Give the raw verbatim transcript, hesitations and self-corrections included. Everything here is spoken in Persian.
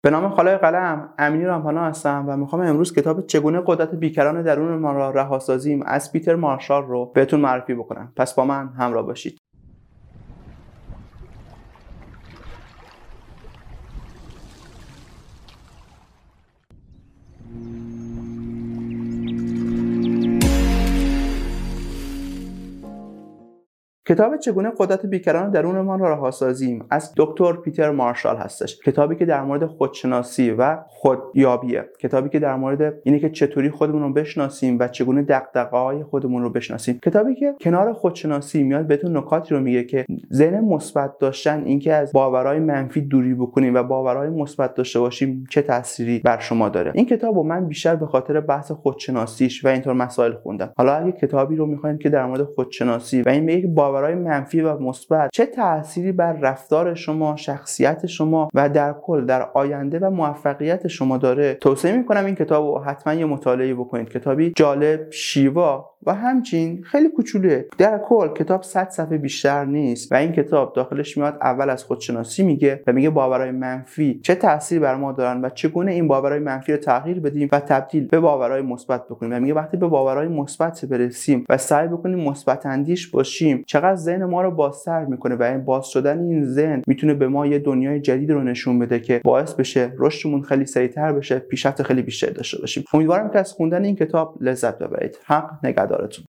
به نام خالق قلم، امینی رامپانا هستم و میخوام امروز کتاب چگونه قدرت بیکران درون ما را رها سازیم از پیتر مارشال رو بهتون معرفی بکنم. پس با من همراه باشید. کتاب چگونه قدرت بیکران درونمان را رها سازیم از دکتر پیتر مارشال هستش. کتابی که در مورد خودشناسی و خودیابیه. کتابی که در مورد اینه که چطوری خودمون رو بشناسیم و چگونه دغدغه‌های خودمون رو بشناسیم. کتابی که کنار خودشناسی میاد بهتون نکاتی رو میگه که ذهن مثبت داشتن، اینکه از باورهای منفی دوری بکنیم و باورهای مثبت داشته باشیم چه تأثیری بر شما داره. این کتابو من بیشتر به خاطر بحث خودشناسیش و اینطور مسائل خوندم. حالا اگه کتابی رو میخواین که در مورد خودشناسی و این میگه باورهای منفی و مثبت چه تأثیری بر رفتار شما، شخصیت شما و در کل در آینده و موفقیت شما داره، توصیه میکنم این کتابو حتما یه مطالعه بکنید. کتابی جالب، شیوا و همچین خیلی کوچولوئه. در کل کتاب صد صفحه بیشتر نیست و این کتاب داخلش میاد اول از خودشناسی میگه و میگه باورهای منفی چه تأثیری بر ما دارن و چگونه این باورهای منفی رو تغییر بدیم و تبدیل به باورهای مثبت بکنیم. و میگه وقتی به باورهای مثبت برسیم و سعی بکنیم مثبت اندیش باشیم، چقدر ذهن ما رو بازتر میکنه و این باز شدن این ذهن میتونه به ما یه دنیای جدید رو نشون بده که باعث بشه رشدمون خیلی سریعتر بشه، پیشرفت خیلی بیشتری داشته باشیم. امیدوارم که از خوندن این کتاب لذت ببرید. حق نگهدارتون.